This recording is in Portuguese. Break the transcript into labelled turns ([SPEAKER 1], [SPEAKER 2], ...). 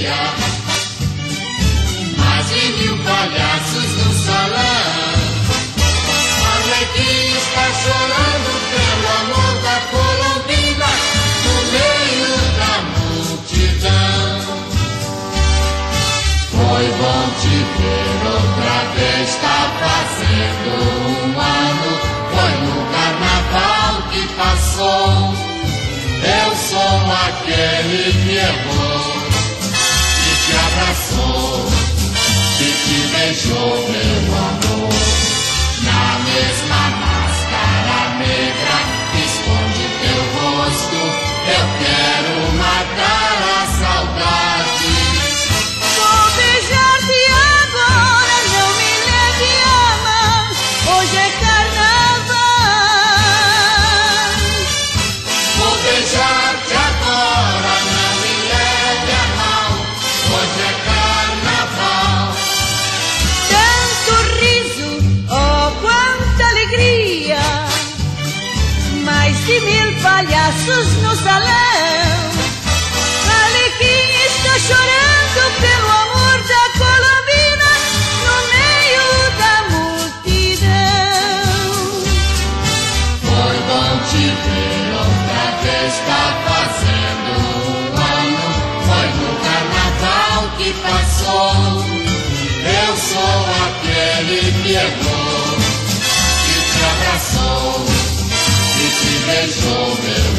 [SPEAKER 1] alegria. Mais de 1000 palhaços no salão. Arlequim está chorando pelo amor da Colombina no meio da multidão. Foi bom te ver outra vez, tá fazendo um ano. Foi no carnaval que passou. Eu sou aquele que errou, que te abraçou, que te beijou, meu amor. Na mesma máscara negra que esconde teu rosto, eu quero matar a saudade.
[SPEAKER 2] Vou beijar-te agora, não me leve a mão, hoje é carnaval.
[SPEAKER 1] Vou beijar-te agora, não me leve a mão, hoje é carnaval.
[SPEAKER 2] Tanto riso, oh quanta alegria, mais de 1000 palhaços no salão. Arlequim está chorando pelo amor da Colombina no meio da multidão.
[SPEAKER 1] Foi bom te ver outra vez, tá fazendo um ano. Foi no carnaval que passou. Eu sou aquele que errou, que te abraçou, que te beijou, meu